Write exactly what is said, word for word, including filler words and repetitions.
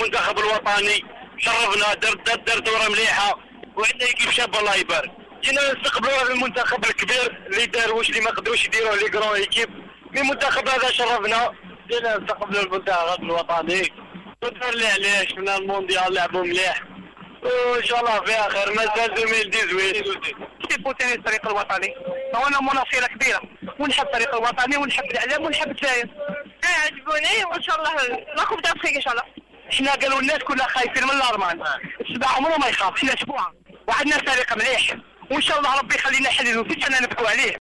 المنتخب الوطني شرفنا، دار دار دار دوره مليحه، وعندنا ايكيب شاب الله يبارك. جينا نستقبلوا هذا المنتخب الكبير اللي دار واش اللي ما قدروش يديروه لي كرون ايكيب. المنتخب هذا شرفنا، جينا نستقبلوا المنتخب الوطني ودار اللي عليه. شفنا المونديال لعبوا مليح وان شاء الله فيها خير. مازال ألفين وثمانية عشر نحب ثاني الفريق الوطني، وانا مناصره كبيره ونحب الفريق الوطني ونحب الاعلام ونحب الجزائر. اه عجبوني وان شاء الله لا كوب دافريك ان شاء الله. حنا قالوا الناس كلها خايفين من الارمان، السبع عمره ما يخاف، حنا اسبوع وعندنا فريق مليح وان شاء الله ربي يخلينا حليل وفيش انا نبكوا عليه.